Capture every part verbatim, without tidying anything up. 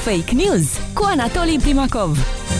Fake News cu Anatolii Primakov.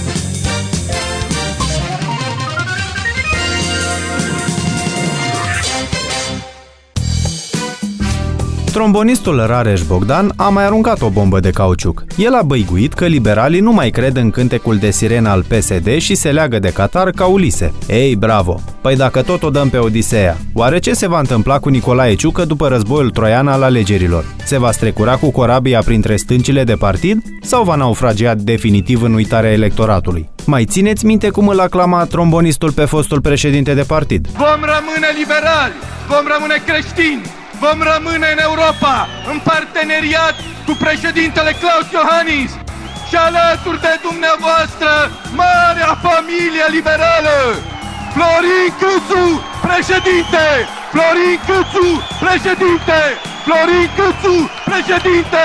Trombonistul Rareș Bogdan a mai aruncat o bombă de cauciuc. El a băiguit că liberalii nu mai cred în cântecul de sirenă al P S D și se leagă de Qatar ca Ulise. Ei, bravo! Păi dacă tot o dăm pe Odiseea, oare ce se va întâmpla cu Nicolae Ciucă după războiul troian al alegerilor? Se va strecura cu corabia printre stâncile de partid sau va naufragia definitiv în uitarea electoratului? Mai țineți minte cum îl aclama trombonistul pe fostul președinte de partid? Vom rămâne liberali! Vom rămâne creștini! Vom rămâne în Europa, în parteneriat cu președintele Klaus Iohannis și alături de dumneavoastră, marea familie liberală! Florin Câțu, președinte! Florin Câțu, președinte! Florin Câțu, președinte!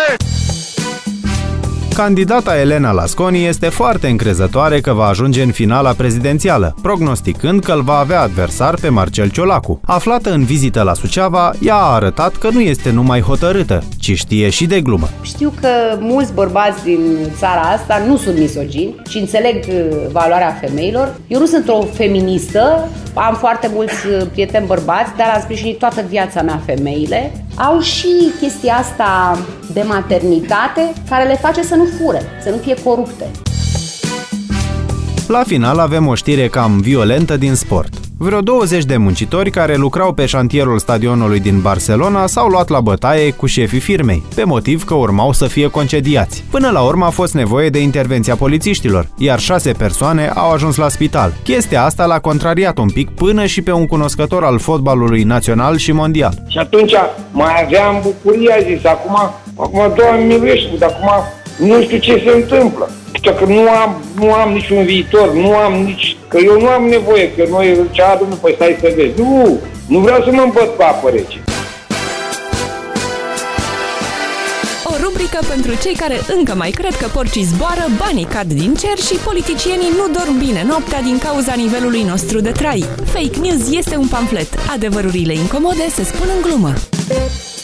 Candidata Elena Lasconi este foarte încrezătoare că va ajunge în finala prezidențială, prognosticând că îl va avea adversar pe Marcel Ciolacu. Aflată în vizită la Suceava, ea a arătat că nu este numai hotărâtă, ci știe și de glumă. Știu că mulți bărbați din țara asta nu sunt misogini și înțeleg valoarea femeilor. Eu nu sunt o feministă, am foarte mulți prieteni bărbați, dar am sprijinit toată viața mea femeile. Au și chestia asta de maternitate care le face să nu fure, să nu fie corupte. La final avem o știre cam violentă din sport. Vreo douăzeci de muncitori care lucrau pe șantierul stadionului din Barcelona s-au luat la bătaie cu șefii firmei, pe motiv că urmau să fie concediați. Până la urmă a fost nevoie de intervenția polițiștilor, iar șase persoane au ajuns la spital. Chestia asta l-a contrariat un pic până și pe un cunoscător al fotbalului național și mondial. Și atunci mai aveam bucuria, zis, acum, acum Doamne miluiește, dar acum nu știu ce se întâmplă. Că nu am, nu am niciun viitor, nu am nici... Că eu nu am nevoie, că noi ce adună, păi stai să vezi. Nu, nu vreau să mă îmbăt cu apă rece. O rubrică pentru cei care încă mai cred că porcii zboară, banii cad din cer și politicienii nu dorm bine noaptea din cauza nivelului nostru de trai. Fake News este un pamflet. Adevărurile incomode se spun în glumă.